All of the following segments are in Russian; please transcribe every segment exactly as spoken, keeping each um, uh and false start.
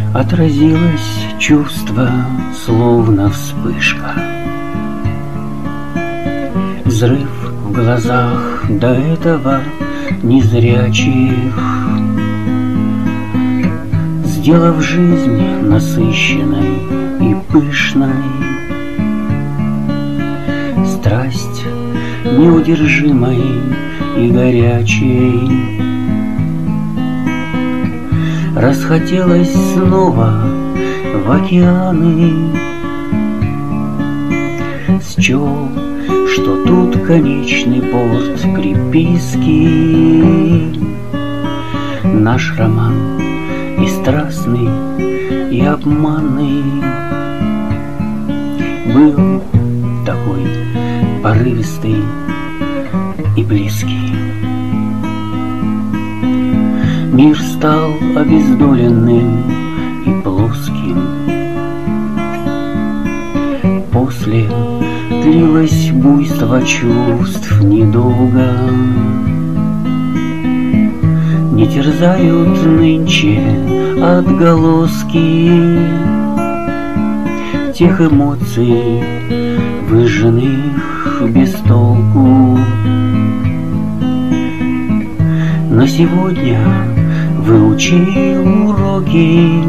Отразилось чувство, словно вспышка. Взрыв в глазах до этого незрячих, сделав жизнь насыщенной и пышной. Страсть неудержимой и горячей расхотелось снова в океаны. Счел, что тут конечный порт приписки. Наш роман и страстный, и обманный был такой порывистый и близкий. Мир стал обездоленным и плоским. После длилось буйство чувств недолго. Не терзают нынче отголоски тех эмоций, выжженных без толку. На сегодня выучил уроки,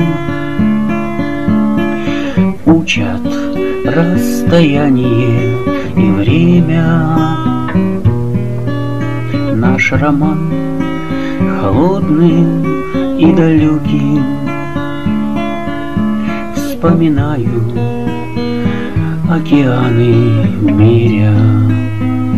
учат расстояние и время. Наш роман холодным и далеким вспоминаю, океаны меря.